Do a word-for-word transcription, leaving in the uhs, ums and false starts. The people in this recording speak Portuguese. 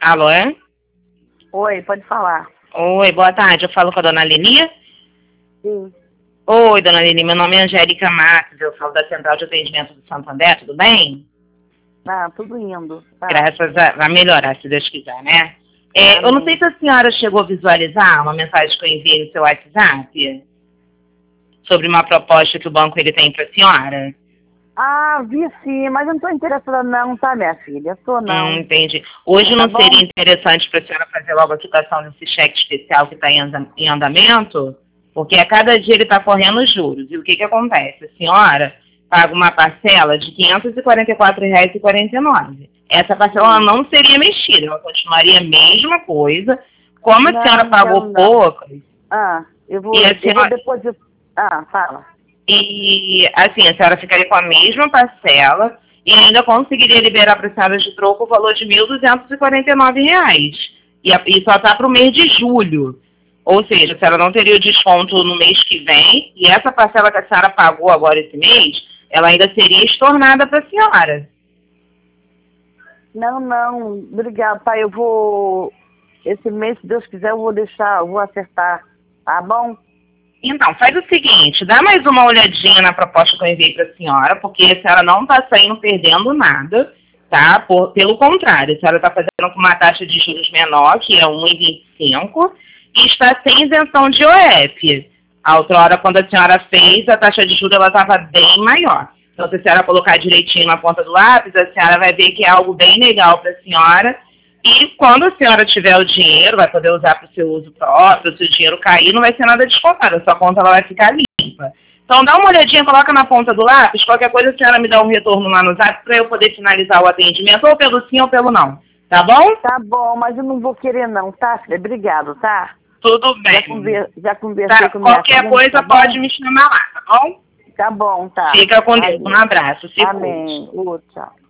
Alô, é? Oi, pode falar. Oi, boa tarde. Eu falo com a dona Leni? Sim. Oi, dona Leni. Meu nome é Angélica Matos. Eu falo da Central de Atendimento do Santander. Tudo bem? Ah, tudo indo. Tá. Graças a... Vai melhorar, se Deus quiser, né? É, eu não sei se a senhora chegou a visualizar uma mensagem que eu enviei no seu WhatsApp sobre uma proposta que o banco ele tem para a senhora. Ah, vi sim, mas eu não estou interessada não, tá, minha filha? Estou não. Hum, entendi. Hoje Tá não bom? seria interessante para a senhora fazer logo a quitação desse cheque especial que está em, anda- em andamento? Porque a cada dia ele está correndo juros. E o que, que acontece? A senhora paga uma parcela de quinhentos e quarenta e quatro reais e quarenta e nove centavos. Essa parcela Sim. não seria mexida, ela continuaria a mesma coisa. Como a Não, senhora não pagou quero não. pouco, Ah, eu vou, e a eu vou senhora, depois... Ah, fala. e assim, a senhora ficaria com a mesma parcela e ainda conseguiria liberar para a senhora de troco o valor de mil duzentos e quarenta e nove reais. E, a- e só está para o mês de julho. Ou seja, a senhora não teria o desconto no mês que vem e essa parcela que a senhora pagou agora esse mês, ela ainda seria estornada para a senhora. Não, não, obrigado, tá? Eu vou... Esse mês, se Deus quiser, eu vou deixar, eu vou acertar, tá bom? Então, faz o seguinte, dá mais uma olhadinha na proposta que eu enviei para a senhora, porque a senhora não está saindo perdendo nada, tá? Por, pelo contrário, a senhora está fazendo com uma taxa de juros menor, que é um vírgula vinte e cinco, e está sem isenção de O F. A outra hora, quando a senhora fez, a taxa de juros estava bem maior. Então, se a senhora colocar direitinho na ponta do lápis, a senhora vai ver que é algo bem legal para a senhora. E quando a senhora tiver o dinheiro, vai poder usar para o seu uso próprio, se o dinheiro cair, não vai ser nada descontado, a sua conta ela vai ficar limpa. Então dá uma olhadinha, coloca na ponta do lápis, qualquer coisa a senhora me dá um retorno lá no zap para eu poder finalizar o atendimento, ou pelo sim ou pelo não. Tá bom? Tá bom, mas eu não vou querer não, tá, filha? Obrigado, tá? Tudo bem. Já, conver, já conversei Tá, com minha qualquer filha, coisa tá bom? pode me chamar lá, tá bom? Tá bom, tá. Fica com Deus. Um Valeu. abraço. Se cuide. Amém. Ô, tchau.